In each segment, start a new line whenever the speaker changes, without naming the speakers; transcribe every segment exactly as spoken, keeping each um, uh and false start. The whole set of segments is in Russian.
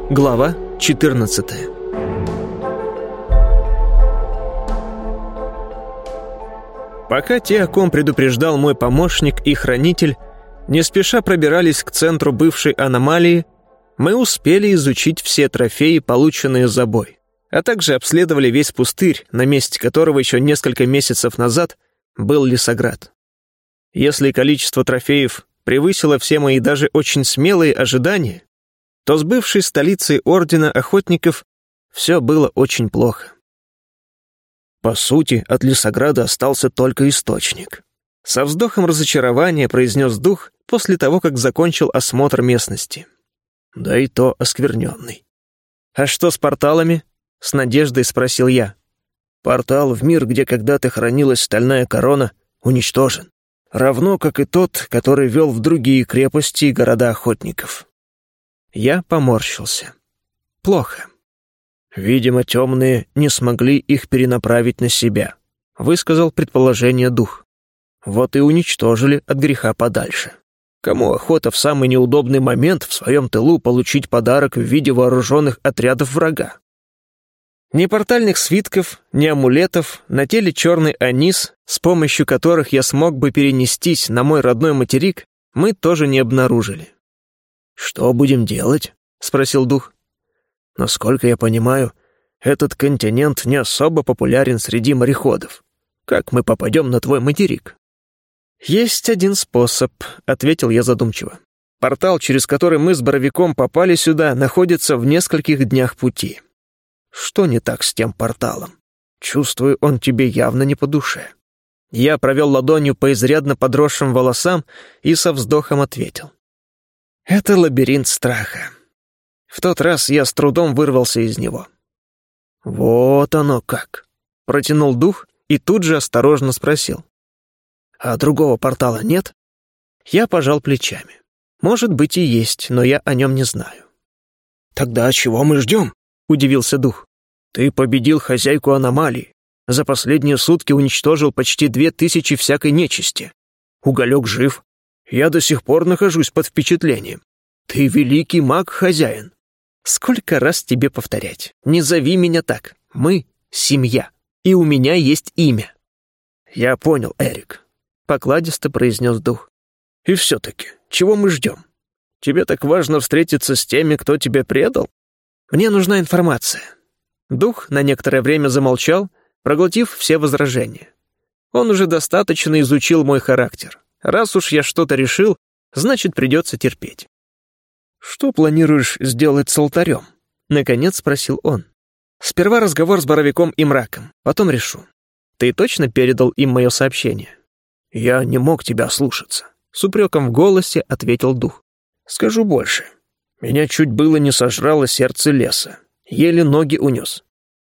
Глава четырнадцатая. Пока те, о ком предупреждал мой помощник и хранитель, не спеша пробирались к центру бывшей аномалии, мы успели изучить все трофеи, полученные за бой, а также обследовали весь пустырь, на месте которого еще несколько месяцев назад был лесоград. Если количество трофеев превысило все мои даже очень смелые ожидания, то с бывшей столицей Ордена Охотников все было очень плохо. По сути, от лесограда остался только источник. Со вздохом разочарования произнес дух после того, как закончил осмотр местности. Да и то оскверненный. «А что с порталами?» — с надеждой спросил я. «Портал в мир, где когда-то хранилась стальная корона, уничтожен. Равно как и тот, который вел в другие крепости и города охотников». Я поморщился. «Плохо». «Видимо, темные не смогли их перенаправить на себя», — высказал предположение дух. «Вот и уничтожили от греха подальше. Кому охота в самый неудобный момент в своем тылу получить подарок в виде вооруженных отрядов врага?» Ни портальных свитков, ни амулетов, на теле черный анис, с помощью которых я смог бы перенестись на мой родной материк, мы тоже не обнаружили. «Что будем делать?» — спросил дух. «Насколько я понимаю, этот континент не особо популярен среди мореходов. Как мы попадем на твой материк?» «Есть один способ», — ответил я задумчиво. «Портал, через который мы с Боровиком попали сюда, находится в нескольких днях пути». «Что не так с тем порталом? Чувствую, он тебе явно не по душе». Я провел ладонью по изрядно подросшим волосам и со вздохом ответил. «Это лабиринт страха. В тот раз я с трудом вырвался из него». «Вот оно как», — протянул дух и тут же осторожно спросил. «А другого портала нет?» Я пожал плечами. «Может быть и есть, но я о нем не знаю». «Тогда чего мы ждем?» — удивился дух. «Ты победил хозяйку аномалии. За последние сутки уничтожил почти две тысячи всякой нечисти. Уголек жив. Я до сих пор нахожусь под впечатлением. Ты великий маг-хозяин». «Сколько раз тебе повторять? Не зови меня так. Мы — семья, и у меня есть имя». «Я понял, Эрик», — покладисто произнес дух. «И все-таки, чего мы ждем? Тебе так важно встретиться с теми, кто тебя предал?» «Мне нужна информация». Дух на некоторое время замолчал, проглотив все возражения. Он уже достаточно изучил мой характер. Раз уж я что-то решил, значит, придется терпеть. «Что планируешь сделать с алтарем?» — наконец спросил он. «Сперва разговор с Боровиком и Мраком, потом решу. Ты точно передал им мое сообщение?» «Я не мог тебя слушаться», — с упреком в голосе ответил дух. «Скажу больше. Меня чуть было не сожрало сердце леса. Еле ноги унес».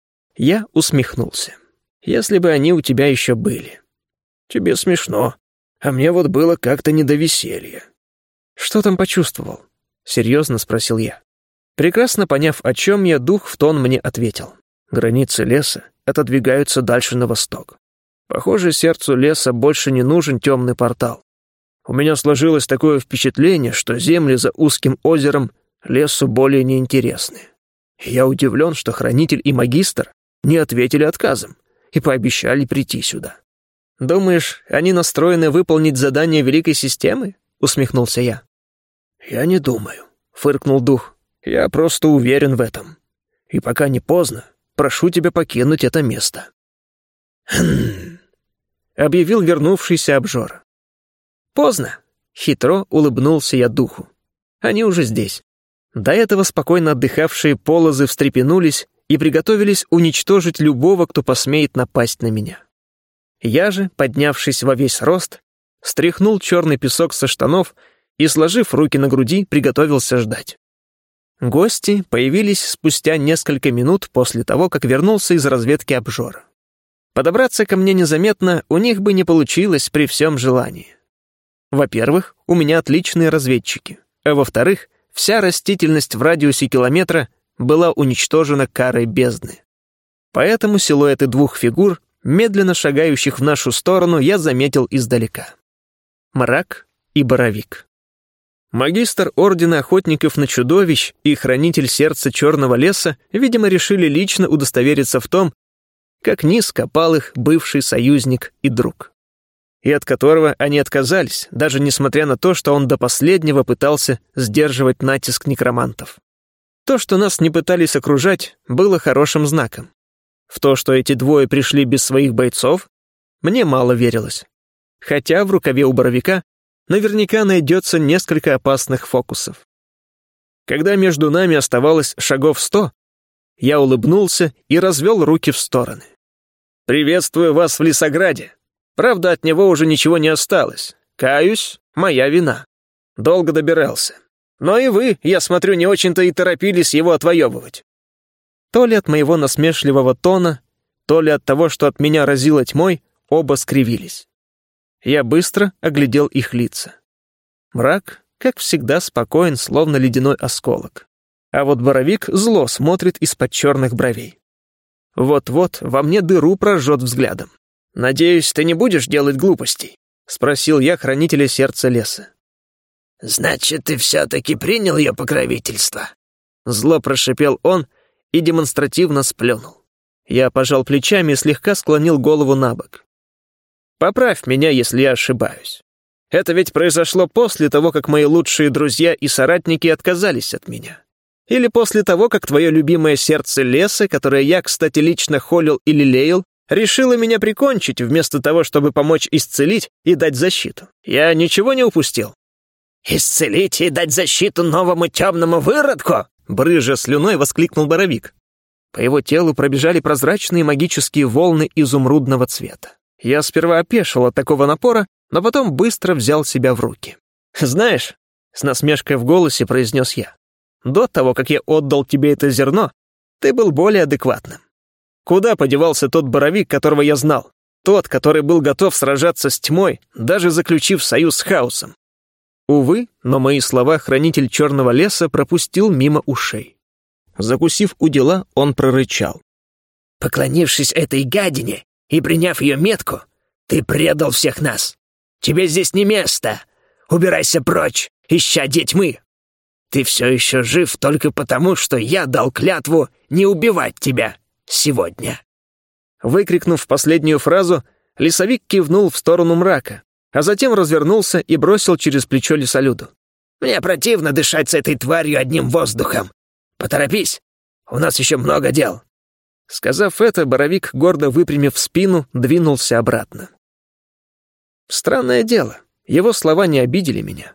Я усмехнулся. «Если бы они у тебя еще были». «Тебе смешно, а мне вот было как-то не до веселья». «Что там почувствовал?» — серьезно спросил я. Прекрасно поняв, о чем я, дух в тон мне ответил. «Границы леса отодвигаются дальше на восток. Похоже, сердцу леса больше не нужен темный портал. У меня сложилось такое впечатление, что земли за узким озером лесу более неинтересны. Я удивлен, что хранитель и магистр не ответили отказом и пообещали прийти сюда». «Думаешь, они настроены выполнить задание Великой Системы?» — усмехнулся я. «Я не думаю», — фыркнул дух. «Я просто уверен в этом. И пока не поздно, прошу тебя покинуть это место». «Хм...» — объявил вернувшийся обжора. «Поздно», — хитро улыбнулся я духу. «Они уже здесь». До этого спокойно отдыхавшие полозы встрепенулись и приготовились уничтожить любого, кто посмеет напасть на меня. Я же, поднявшись во весь рост, стряхнул черный песок со штанов и, сложив руки на груди, приготовился ждать. Гости появились спустя несколько минут после того, как вернулся из разведки обжора. Подобраться ко мне незаметно у них бы не получилось при всем желании. Во-первых, у меня отличные разведчики, а во-вторых, вся растительность в радиусе километра была уничтожена карой бездны. Поэтому силуэты двух фигур, медленно шагающих в нашу сторону, я заметил издалека. Мрак и Боровик. Магистр Ордена Охотников на Чудовищ и Хранитель Сердца Черного Леса, видимо, решили лично удостовериться в том, как низко пал их бывший союзник и друг. И от которого они отказались, даже несмотря на то, что он до последнего пытался сдерживать натиск некромантов. То, что нас не пытались окружать, было хорошим знаком. В то, что эти двое пришли без своих бойцов, мне мало верилось. Хотя в рукаве у Боровика наверняка найдется несколько опасных фокусов. Когда между нами оставалось шагов сто, я улыбнулся и развел руки в стороны. «Приветствую вас в Лесограде. Правда, от него уже ничего не осталось. Каюсь, моя вина. Долго добирался. Но и вы, я смотрю, не очень-то и торопились его отвоевывать». То ли от моего насмешливого тона, то ли от того, что от меня разило тьмой, оба скривились. Я быстро оглядел их лица. Мрак, как всегда, спокоен, словно ледяной осколок. А вот Боровик зло смотрит из-под черных бровей. Вот-вот во мне дыру прожжет взглядом. «Надеюсь, ты не будешь делать глупостей?» — спросил я Хранителя Сердца Леса.
«Значит, ты все-таки принял ее покровительство?»
Зло прошипел он и демонстративно сплюнул. Я пожал плечами и слегка склонил голову на бок. «Поправь меня, если я ошибаюсь. Это ведь произошло после того, как мои лучшие друзья и соратники отказались от меня. Или после того, как твое любимое сердце леса, которое я, кстати, лично холил и лелеял, решило меня прикончить, вместо того, чтобы помочь исцелить и дать защиту. Я ничего не упустил».
«Исцелить и дать защиту новому темному выродку?»
Брызжа слюной воскликнул Боровик. По его телу пробежали прозрачные магические волны изумрудного цвета. Я сперва опешил от такого напора, но потом быстро взял себя в руки. «Знаешь», — с насмешкой в голосе произнес я, «до того, как я отдал тебе это зерно, ты был более адекватным. Куда подевался тот Боровик, которого я знал? Тот, который был готов сражаться с тьмой, даже заключив союз с хаосом?» Увы, но мои слова Хранитель Черного Леса пропустил мимо ушей. Закусив у дела, он прорычал.
«Поклонившись этой гадине и приняв ее метку, ты предал всех нас. Тебе здесь не место. Убирайся прочь, исчадье тьмы. Ты все еще жив только потому, что я дал клятву не убивать тебя сегодня».
Выкрикнув последнюю фразу, лесовик кивнул в сторону мрака, а затем развернулся и бросил через плечо лесолюду.
«Мне противно дышать с этой тварью одним воздухом. Поторопись, у нас еще много дел».
Сказав это, Боровик, гордо выпрямив спину, двинулся обратно. Странное дело, его слова не обидели меня.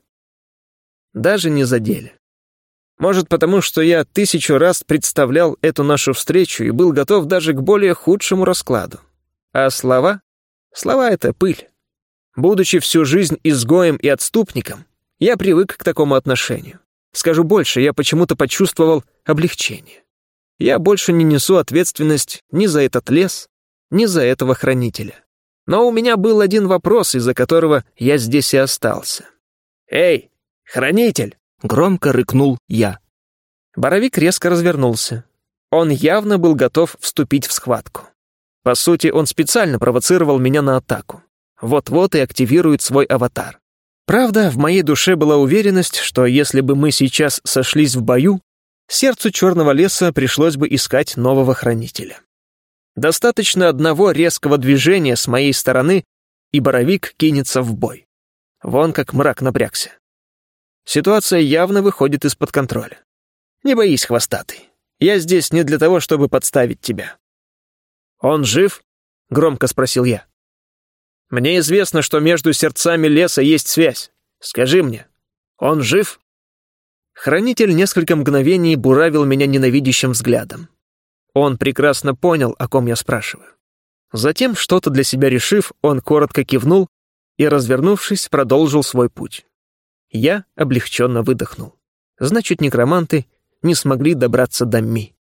Даже не задели. Может, потому что я тысячу раз представлял эту нашу встречу и был готов даже к более худшему раскладу. А слова? Слова — это пыль. Будучи всю жизнь изгоем и отступником, я привык к такому отношению. Скажу больше, я почему-то почувствовал облегчение. Я больше не несу ответственность ни за этот лес, ни за этого хранителя. Но у меня был один вопрос, из-за которого я здесь и остался. «Эй, хранитель!» — громко рыкнул я. Боровик резко развернулся. Он явно был готов вступить в схватку. По сути, он специально провоцировал меня на атаку. Вот-вот и активирует свой аватар. Правда, в моей душе была уверенность, что если бы мы сейчас сошлись в бою, сердцу Черного Леса пришлось бы искать нового хранителя. Достаточно одного резкого движения с моей стороны, и Боровик кинется в бой. Вон как мрак напрягся. Ситуация явно выходит из-под контроля. Не боись, хвостатый. Я здесь не для того, чтобы подставить тебя. «Он жив?» — громко спросил я. «Мне известно, что между сердцами леса есть связь. Скажи мне, он жив?» Хранитель несколько мгновений буравил меня ненавидящим взглядом. Он прекрасно понял, о ком я спрашиваю. Затем, что-то для себя решив, он коротко кивнул и, развернувшись, продолжил свой путь. Я облегченно выдохнул. Значит, некроманты не смогли добраться до Ми.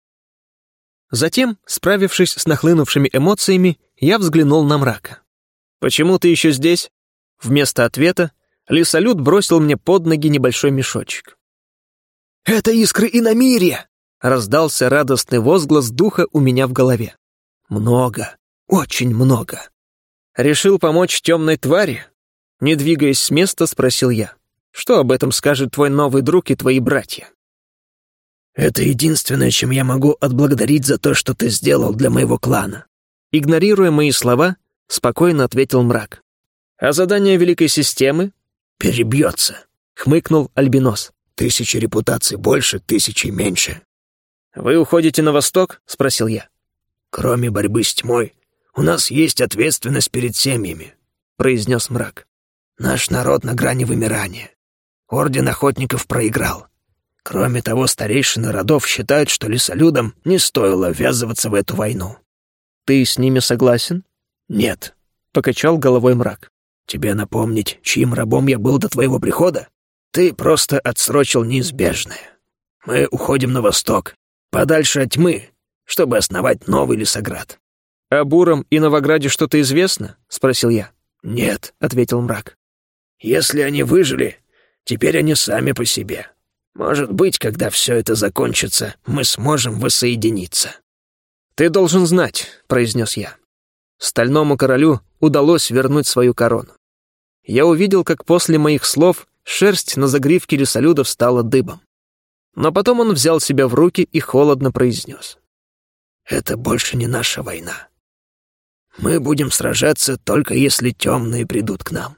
Затем, справившись с нахлынувшими эмоциями, я взглянул на мрака. «Почему ты еще здесь?» Вместо ответа лесолюд бросил мне под ноги небольшой мешочек.
«Это искры иномирья!» — раздался радостный возглас духа у меня в голове. «Много, очень много».
«Решил помочь темной твари?» Не двигаясь с места, спросил я. Что об этом скажет твой новый друг и твои братья?»
«Это единственное, чем я могу отблагодарить за то, что ты сделал для моего клана».
Игнорируя мои слова, спокойно ответил мрак. «А задание Великой Системы?»
«Перебьется», — хмыкнул Альбинос. «Тысячи репутаций больше, тысячи меньше».
«Вы уходите на восток?» — спросил я.
«Кроме борьбы с тьмой, у нас есть ответственность перед семьями», — произнес мрак. «Наш народ на грани вымирания. Орден охотников проиграл. Кроме того, старейшины родов считают, что лесолюдам не стоило ввязываться в эту войну».
«Ты с ними согласен?»
«Нет»,
— покачал головой мрак.
«Тебе напомнить, чьим рабом я был до твоего прихода? Ты просто отсрочил неизбежное. Мы уходим на восток, подальше от тьмы, чтобы основать новый Лесоград».
«О Буром и Новограде что-то известно?» — спросил я.
«Нет», — ответил мрак. «Если они выжили, теперь они сами по себе. Может быть, когда все это закончится, мы сможем воссоединиться».
«Ты должен знать», — произнес я. Стальному королю удалось вернуть свою корону. Я увидел, как после моих слов шерсть на загривке лесолюдов стала дыбом. Но потом он взял себя в руки и холодно произнес.
«Это больше не наша война. Мы будем сражаться, только если темные придут к нам».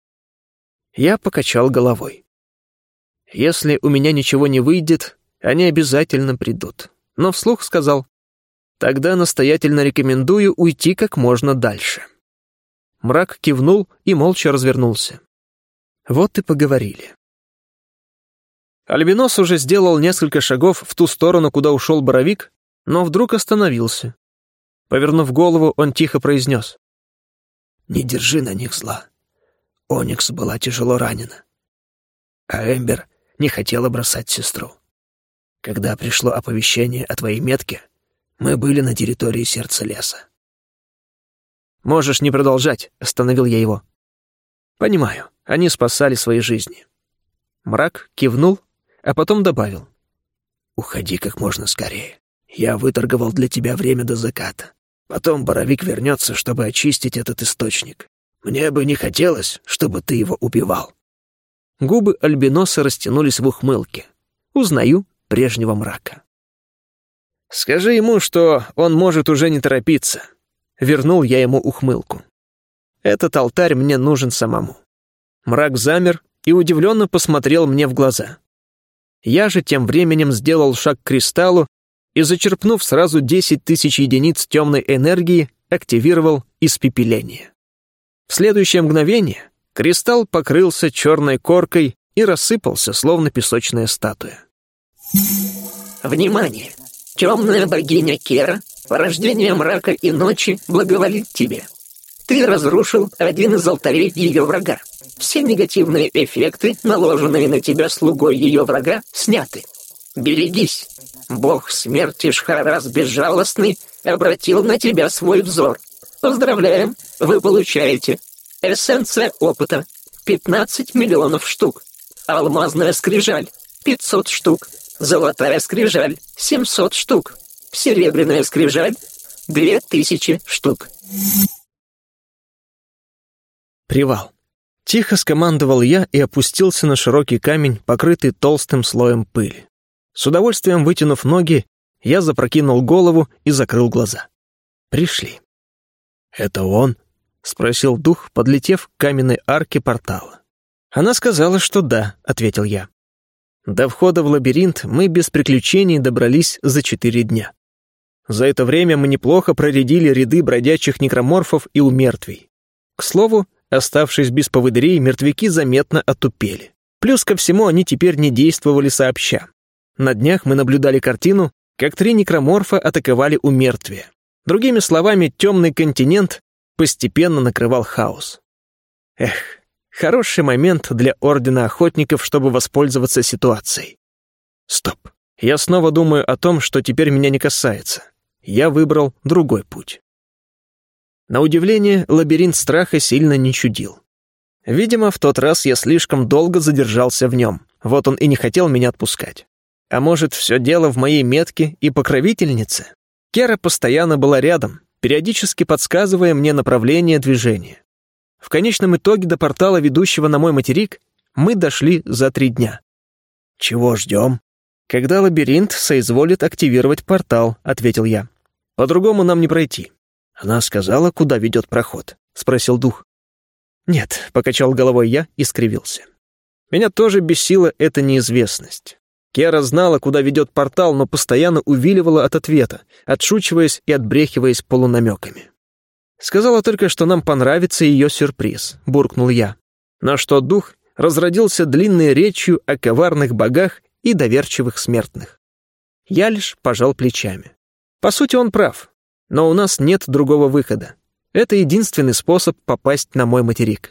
Я покачал головой. «Если у меня ничего не выйдет, они обязательно придут». Но вслух сказал: «Тогда настоятельно рекомендую уйти как можно дальше». Мрак кивнул и молча развернулся. Вот и поговорили. Альбинос уже сделал несколько шагов в ту сторону, куда ушел Боровик, но вдруг остановился. Повернув голову, он тихо произнес:
«Не держи на них зла. Оникс была тяжело ранена, а Эмбер не хотела бросать сестру. Когда пришло оповещение о твоей метке, мы были на территории сердца леса».
«Можешь не продолжать», — остановил я его. «Понимаю, они спасали свои жизни». Мрак кивнул, а потом добавил:
«Уходи как можно скорее. Я выторговал для тебя время до заката. Потом Боровик вернется, чтобы очистить этот источник. Мне бы не хотелось, чтобы ты его убивал».
Губы Альбиноса растянулись в ухмылке. Узнаю прежнего мрака. «Скажи ему, что он может уже не торопиться». Вернул я ему ухмылку. «Этот алтарь мне нужен самому». Мрак замер и удивленно посмотрел мне в глаза. Я же тем временем сделал шаг к кристаллу и, зачерпнув сразу десять тысяч единиц темной энергии, активировал испепеление. В следующее мгновение кристалл покрылся черной коркой и рассыпался, словно песочная статуя.
«Внимание! Темная богиня Кера, порождение мрака и ночи, благоволит тебе. Ты разрушил один из алтарей ее врага. Все негативные эффекты, наложенные на тебя слугой ее врага, сняты. Берегись. Бог смерти Шхарас Безжалостный обратил на тебя свой взор. Поздравляем, вы получаете эссенция опыта пятнадцать миллионов штук, алмазная скрижаль пятьсот штук, золотая скрижаль семьсот штук, серебряная скрижаль две тысячи штук».
«Привал». Тихо скомандовал я и опустился на широкий камень, покрытый толстым слоем пыли. С удовольствием вытянув ноги, я запрокинул голову и закрыл глаза. Пришли.
«Это он?»
— спросил дух, подлетев к каменной арке портала. «Она сказала, что да», — ответил я. До входа в лабиринт мы без приключений добрались за четыре дня. За это время мы неплохо проредили ряды бродячих некроморфов и умертвий. К слову, оставшись без поводырей, мертвяки заметно отупели. Плюс ко всему, они теперь не действовали сообща. На днях мы наблюдали картину, как три некроморфа атаковали умертвие. Другими словами, темный континент постепенно накрывал хаос. Эх, хороший момент для Ордена Охотников, чтобы воспользоваться ситуацией. Стоп. Я снова думаю о том, что теперь меня не касается. Я выбрал другой путь. На удивление, лабиринт страха сильно не чудил. Видимо, в тот раз я слишком долго задержался в нем. Вот он и не хотел меня отпускать. А может, все дело в моей метке и покровительнице? Кера постоянно была рядом, периодически подсказывая мне направление движения. В конечном итоге до портала, ведущего на мой материк, мы дошли за три дня.
«Чего ждем?»
«Когда лабиринт соизволит активировать портал», — ответил я. «По-другому нам не пройти».
«Она сказала, куда ведет проход?»
— спросил дух. «Нет», — покачал головой я и скривился. Меня тоже бесила эта неизвестность. Кера знала, куда ведет портал, но постоянно увиливала от ответа, отшучиваясь и отбрехиваясь полунамеками. «Сказала только, что нам понравится ее сюрприз», — буркнул я. На что дух разродился длинной речью о коварных богах и доверчивых смертных. Я лишь пожал плечами. По сути, он прав, но у нас нет другого выхода. Это единственный способ попасть на мой материк.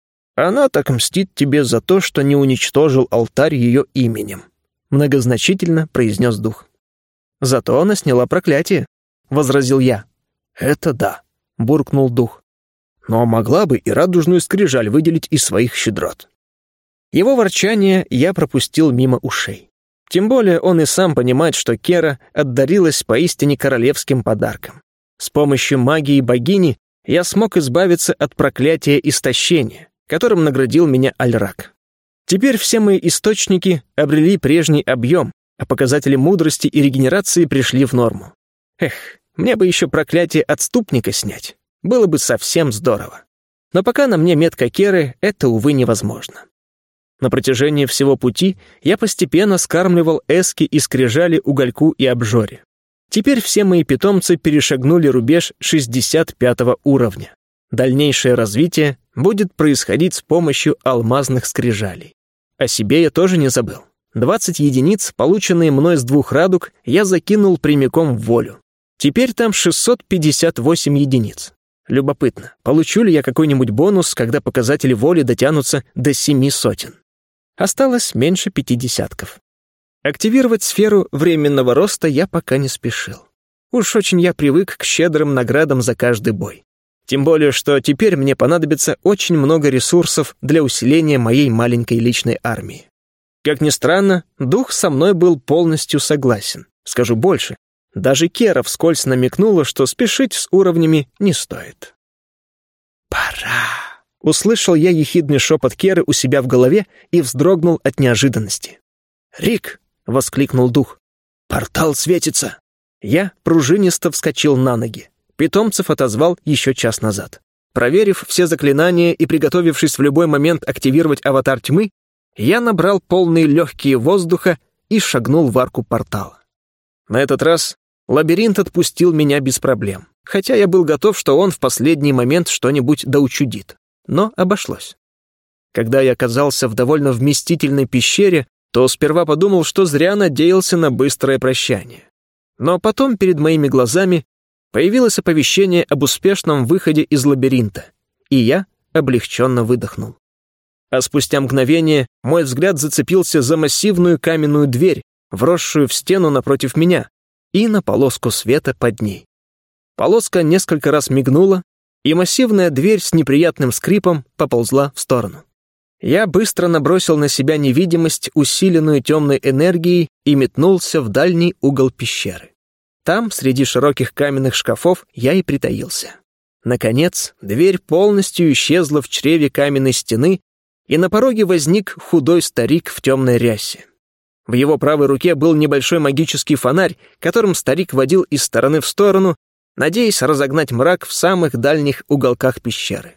Она так мстит тебе за то, что не уничтожил алтарь ее именем, многозначительно произнес дух. Зато она сняла проклятие, возразил я.
Это да,
буркнул дух.
Но могла бы и радужную скрижаль выделить из своих щедрот.
Его ворчание я пропустил мимо ушей. Тем более он и сам понимает, что Кера отдарилась поистине королевским подарком. С помощью магии богини я смог избавиться от проклятия истощения, которым наградил меня Альрак. Теперь все мои источники обрели прежний объем, а показатели мудрости и регенерации пришли в норму. Эх, мне бы еще проклятие отступника снять. Было бы совсем здорово. Но пока на мне метка Керы, это, увы, невозможно. На протяжении всего пути я постепенно скармливал эски и скрижали угольку и обжоре. Теперь все мои питомцы перешагнули рубеж шестьдесят пятого уровня. Дальнейшее развитие будет происходить с помощью алмазных скрижалей. О себе я тоже не забыл. двадцать единиц, полученные мной с двух радуг, я закинул прямиком в волю. Теперь там шестьсот пятьдесят восемь единиц. Любопытно, получу ли я какой-нибудь бонус, когда показатели воли дотянутся до семи сотен. Осталось меньше пяти десятков. Активировать сферу временного роста я пока не спешил. Уж очень я привык к щедрым наградам за каждый бой. Тем более, что теперь мне понадобится очень много ресурсов для усиления моей маленькой личной армии. Как ни странно, дух со мной был полностью согласен. Скажу больше, даже Кера вскользь намекнула, что спешить с уровнями не стоит. «Пора!» — услышал я ехидный шепот Керы у себя в голове и вздрогнул от неожиданности. «Рик!» — воскликнул дух. «Портал светится!» Я пружинисто вскочил на ноги. Питомцев отозвал еще час назад. Проверив все заклинания и приготовившись в любой момент активировать аватар тьмы, я набрал полные легкие воздуха и шагнул в арку портала. На этот раз лабиринт отпустил меня без проблем, хотя я был готов, что он в последний момент что-нибудь доучудит. Но обошлось. Когда я оказался в довольно вместительной пещере, то сперва подумал, что зря надеялся на быстрое прощание. Но потом перед моими глазами появилось оповещение об успешном выходе из лабиринта, и я облегченно выдохнул. А спустя мгновение мой взгляд зацепился за массивную каменную дверь, вросшую в стену напротив меня, и на полоску света под ней. Полоска несколько раз мигнула, и массивная дверь с неприятным скрипом поползла в сторону. Я быстро набросил на себя невидимость, усиленную темной энергией, и метнулся в дальний угол пещеры. Там, среди широких каменных шкафов, я и притаился. Наконец, дверь полностью исчезла в чреве каменной стены, и на пороге возник худой старик в темной рясе. В его правой руке был небольшой магический фонарь, которым старик водил из стороны в сторону, надеясь разогнать мрак в самых дальних уголках пещеры.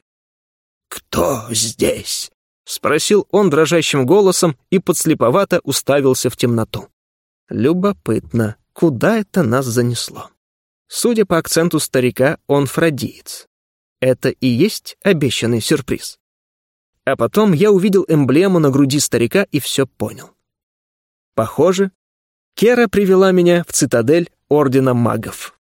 «Кто здесь?»
— спросил он дрожащим голосом и подслеповато уставился в темноту. Любопытно, куда это нас занесло? Судя по акценту старика, он фродиец. Это и есть обещанный сюрприз. А потом я увидел эмблему на груди старика и все понял. Похоже, Кера привела меня в цитадель Ордена Магов.